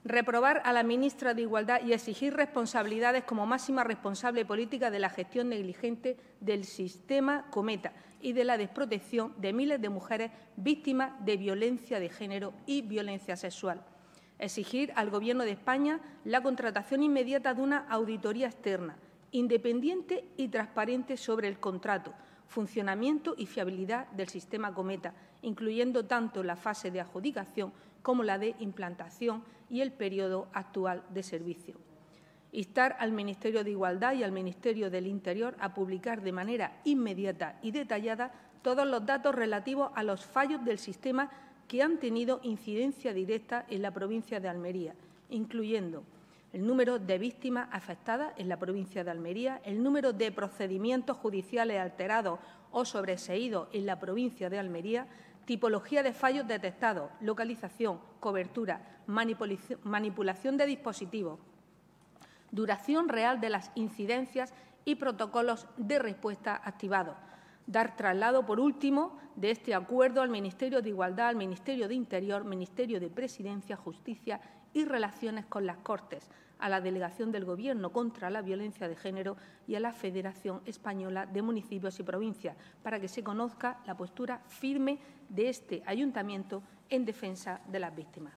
reprobar a la ministra de Igualdad y exigir responsabilidades como máxima responsable política de la gestión negligente del sistema Cometa y de la desprotección de miles de mujeres víctimas de violencia de género y violencia sexual. Exigir al Gobierno de España la contratación inmediata de una auditoría externa, independiente y transparente sobre el contrato, funcionamiento y fiabilidad del sistema Cometa, incluyendo tanto la fase de adjudicación como la de implantación y el periodo actual de servicio. Instar al Ministerio de Igualdad y al Ministerio del Interior a publicar de manera inmediata y detallada todos los datos relativos a los fallos del sistema que han tenido incidencia directa en la provincia de Almería, incluyendo el número de víctimas afectadas en la provincia de Almería, el número de procedimientos judiciales alterados o sobreseídos en la provincia de Almería, tipología de fallos detectados, localización, cobertura, manipulación de dispositivos, duración real de las incidencias y protocolos de respuesta activados. Dar traslado, por último, de este acuerdo al Ministerio de Igualdad, al Ministerio de Interior, Ministerio de Presidencia, Justicia y Relaciones con las Cortes, a la Delegación del Gobierno contra la Violencia de Género y a la Federación Española de Municipios y Provincias, para que se conozca la postura firme de este Ayuntamiento en defensa de las víctimas.